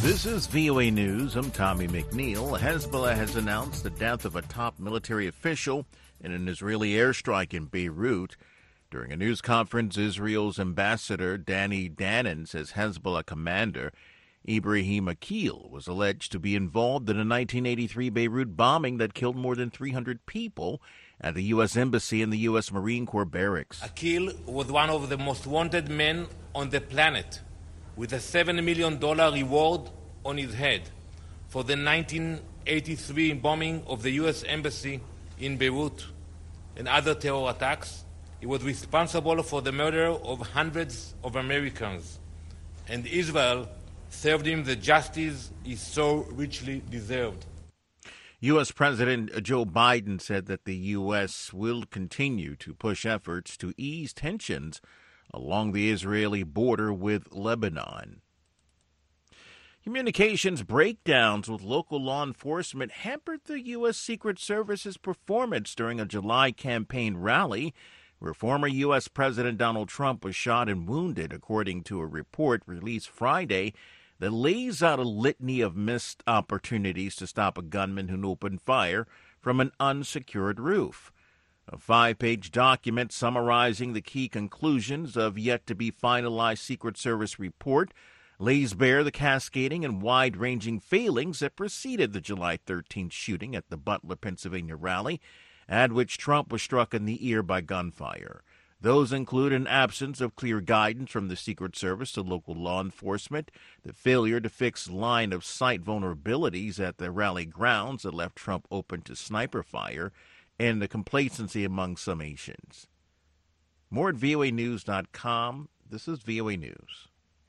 This is VOA News. I'm Tommy McNeil. Hezbollah has announced the death of a top military official in an Israeli airstrike in Beirut. During a news conference, Israel's ambassador Danny Danon says Hezbollah commander Ibrahim Akil was alleged to be involved in a 1983 Beirut bombing that killed more than 300 people at the U.S. Embassy and the U.S. Marine Corps barracks. Akil was one of the most wanted men on the planet, with a $7 million reward on his head for the 1983 bombing of the U.S. Embassy in Beirut and other terror attacks. He was responsible for the murder of hundreds of Americans, and Israel served him the justice he so richly deserved. U.S. President Joe Biden said that the U.S. will continue to push efforts to ease tensions along the Israeli border with Lebanon. Communications breakdowns with local law enforcement hampered the U.S. Secret Service's performance during a July campaign rally where former U.S. President Donald Trump was shot and wounded, according to a report released Friday that lays out a litany of missed opportunities to stop a gunman who opened fire from an unsecured roof. A 5-page document summarizing the key conclusions of yet-to-be-finalized Secret Service report lays bare the cascading and wide-ranging failings that preceded the July 13th shooting at the Butler, Pennsylvania rally, at which Trump was struck in the ear by gunfire. Those include an absence of clear guidance from the Secret Service to local law enforcement, the failure to fix line-of-sight vulnerabilities at the rally grounds that left Trump open to sniper fire, and the complacency among some Asians. More at voanews.com. This is VOA News.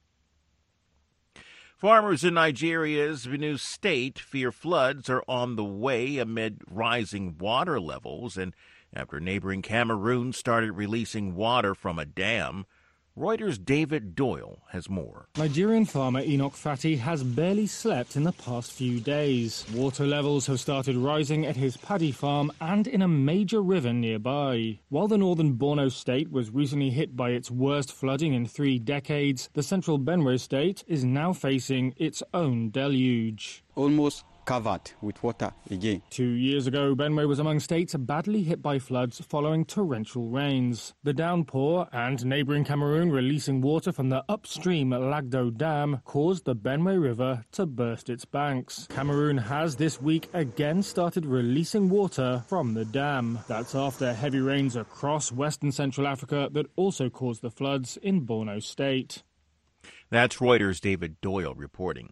Farmers in Nigeria's Benue State fear floods are on the way amid rising water levels, and after neighboring Cameroon started releasing water from a dam. Reuters' David Doyle has more. Nigerian farmer Enoch Fati has barely slept in the past few days. Water levels have started rising at his paddy farm and in a major river nearby. While the northern Borno state was recently hit by its worst flooding in 3 decades, the central Benue state is now facing its own deluge. Almost covered with water again. 2 years ago, Benue was among states badly hit by floods following torrential rains. The downpour and neighbouring Cameroon releasing water from the upstream Lagdo Dam caused the Benue River to burst its banks. Cameroon has this week again started releasing water from the dam. That's after heavy rains across western Central Africa that also caused the floods in Borno State. That's Reuters' David Doyle reporting.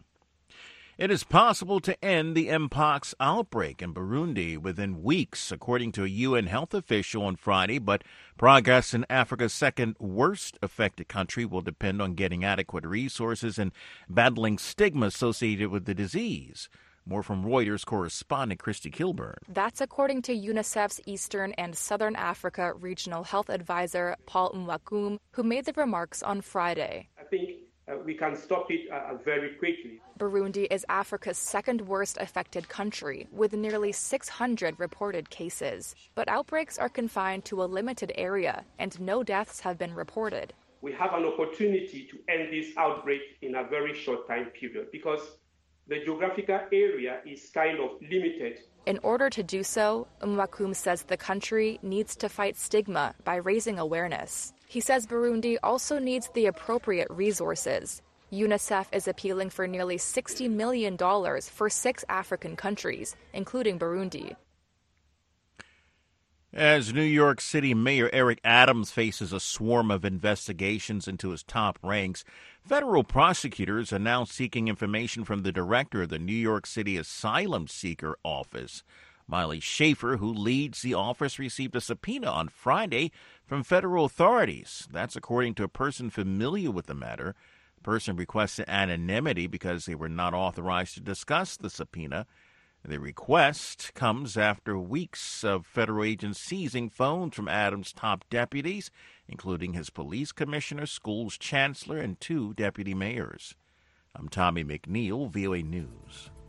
It is possible to end the Mpox outbreak in Burundi within weeks, according to a UN health official on Friday, but progress in Africa's second worst affected country will depend on getting adequate resources and battling stigma associated with the disease. More from Reuters correspondent Christy Kilburn. That's according to UNICEF's Eastern and Southern Africa Regional Health Advisor Paul Mwakum, who made the remarks on Friday. I think we can stop it very quickly. Burundi is Africa's second worst affected country, with nearly 600 reported cases. But outbreaks are confined to a limited area, and no deaths have been reported. We have an opportunity to end this outbreak in a very short time period because the geographical area is kind of limited. In order to do so, Mwakum says the country needs to fight stigma by raising awareness. He says Burundi also needs the appropriate resources. UNICEF is appealing for nearly $60 million for 6 African countries, including Burundi. As New York City Mayor Eric Adams faces a swarm of investigations into his top ranks, federal prosecutors are now seeking information from the director of the New York City Asylum Seeker Office. Miley Schaefer, who leads the office, received a subpoena on Friday from federal authorities. That's according to a person familiar with the matter. The person requested anonymity because they were not authorized to discuss the subpoena. The request comes after weeks of federal agents seizing phones from Adams' top deputies, including his police commissioner, schools chancellor, and 2 deputy mayors. I'm Tommy McNeil, VOA News.